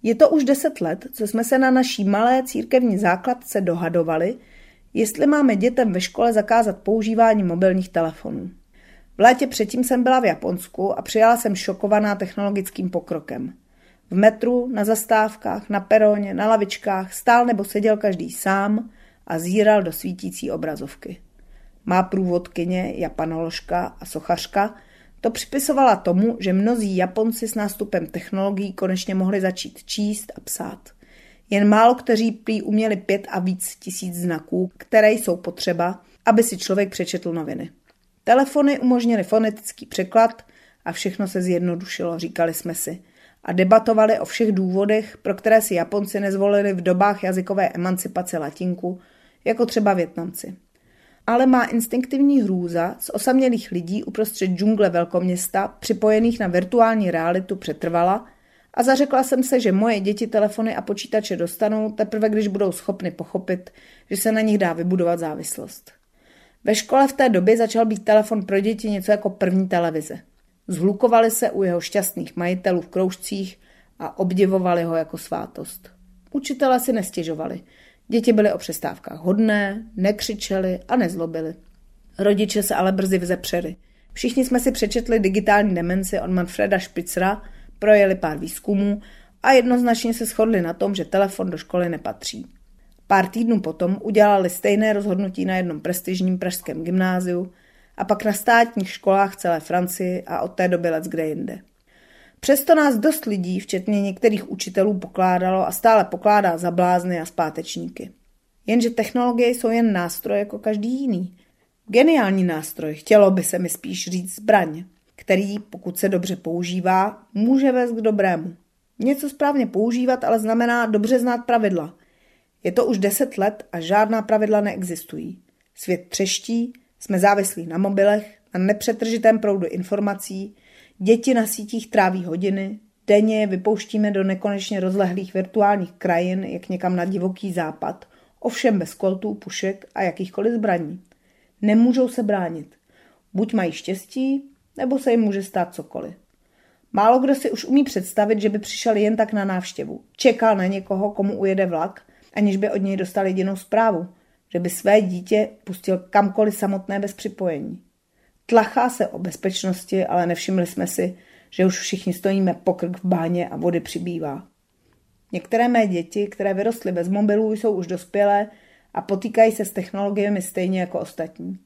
Je to už 10 let, co jsme se na naší malé církevní základce dohadovali, jestli máme dětem ve škole zakázat používání mobilních telefonů. V létě předtím jsem byla v Japonsku a přijala jsem šokovaná technologickým pokrokem. V metru, na zastávkách, na peroně, na lavičkách stál nebo seděl každý sám a zíral do svítící obrazovky. Má průvodkyně, japanoložka a sochařka to připisovala tomu, že mnozí Japonci s nástupem technologií konečně mohli začít číst a psát. Jen málo kteří prý uměli 5 a víc tisíc znaků, které jsou potřeba, aby si člověk přečetl noviny. Telefony umožnily fonetický překlad a všechno se zjednodušilo, říkali jsme si. A debatovali o všech důvodech, pro které si Japonci nezvolili v dobách jazykové emancipace latinku, jako třeba Vietnamci. Ale má instinktivní hrůza z osamělých lidí uprostřed džungle velkoměsta, připojených na virtuální realitu, přetrvala a zařekla jsem se, že moje děti telefony a počítače dostanou teprve, když budou schopny pochopit, že se na nich dá vybudovat závislost. Ve škole v té době začal být telefon pro děti něco jako první televize. Zhlukovali se u jeho šťastných majitelů v kroužcích a obdivovali ho jako svátost. Učitelé si nestěžovali. Děti byly o přestávkách hodné, nekřičeli a nezlobili. Rodiče se ale brzy vzepřeli. Všichni jsme si přečetli Digitální demenci od Manfreda Spitzera, projeli pár výzkumů a jednoznačně se shodli na tom, že telefon do školy nepatří. Pár týdnů potom udělali stejné rozhodnutí na jednom prestižním pražském gymnáziu a pak na státních školách v celé Francii a od té doby leckde jinde. Přesto nás dost lidí, včetně některých učitelů, pokládalo a stále pokládá za blázny a zpátečníky. Jenže technologie jsou jen nástroj jako každý jiný. Geniální nástroj, chtělo by se mi spíš říct zbraň, který, pokud se dobře používá, může vést k dobrému. Něco správně používat ale znamená dobře znát pravidla. Je to už 10 let a žádná pravidla neexistují. Svět třeští, jsme závislí na mobilech, na nepřetržitém proudu informací, děti na sítích tráví hodiny, denně je vypouštíme do nekonečně rozlehlých virtuálních krajin, jak někam na divoký západ, ovšem bez koltů, pušek a jakýchkoliv zbraní. Nemůžou se bránit. Buď mají štěstí, nebo se jim může stát cokoliv. Málo kdo si už umí představit, že by přišel jen tak na návštěvu. Čekal na někoho, komu ujede vlak, aniž by od něj dostal jedinou zprávu, že by své dítě pustil kamkoliv samotné bez připojení. Tlachá se o bezpečnosti, ale nevšimli jsme si, že už všichni stojíme pokrk v báně a vody přibývá. Některé mé děti, které vyrostly bez mobilů, jsou už dospělé a potýkají se s technologiemi stejně jako ostatní.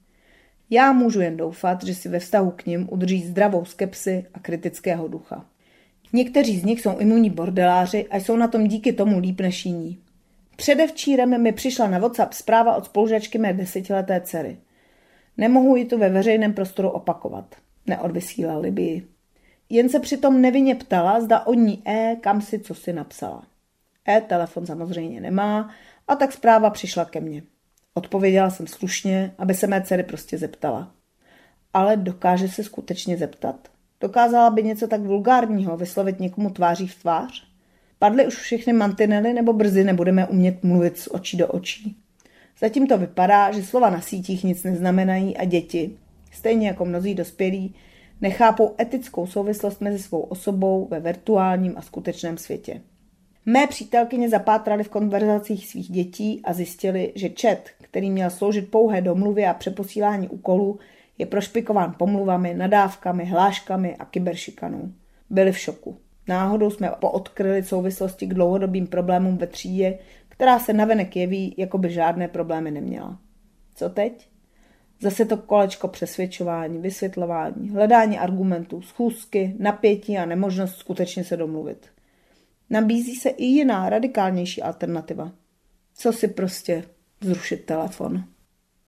Já můžu jen doufat, že si ve vztahu k nim udrží zdravou skepsi a kritického ducha. Někteří z nich jsou imunní bordeláři a jsou na tom díky tomu líp než jiní. Předevčírem mi přišla na WhatsApp zpráva od spolužačky mé 10leté dcery. Nemohu ji tu ve veřejném prostoru opakovat. Neodvysílali by ji. Jen se přitom nevinně ptala, zda od ní kam si co si napsala. Telefon samozřejmě nemá a tak zpráva přišla ke mně. Odpověděla jsem slušně, aby se mé dcery prostě zeptala. Ale dokáže se skutečně zeptat? Dokázala by něco tak vulgárního vyslovit někomu tváří v tvář? Padly už všechny mantinely nebo brzy nebudeme umět mluvit z očí do očí? Zatím to vypadá, že slova na sítích nic neznamenají a děti, stejně jako mnozí dospělí, nechápou etickou souvislost mezi svou osobou ve virtuálním a skutečném světě. Mé přítelkyně zapátraly v konverzacích svých dětí a zjistili, že chat, který měl sloužit pouhé domluvě a přeposílání úkolů, je prošpikován pomluvami, nadávkami, hláškami a kyberšikanou. Byli v šoku. Náhodou jsme poodkryli souvislosti k dlouhodobým problémům ve třídě, která se navenek jeví, jako by žádné problémy neměla. Co teď? Zase to kolečko přesvědčování, vysvětlování, hledání argumentů, schůzky, napětí a nemožnost skutečně se domluvit. Nabízí se i jiná, radikálnější alternativa. Co si prostě zrušit telefon.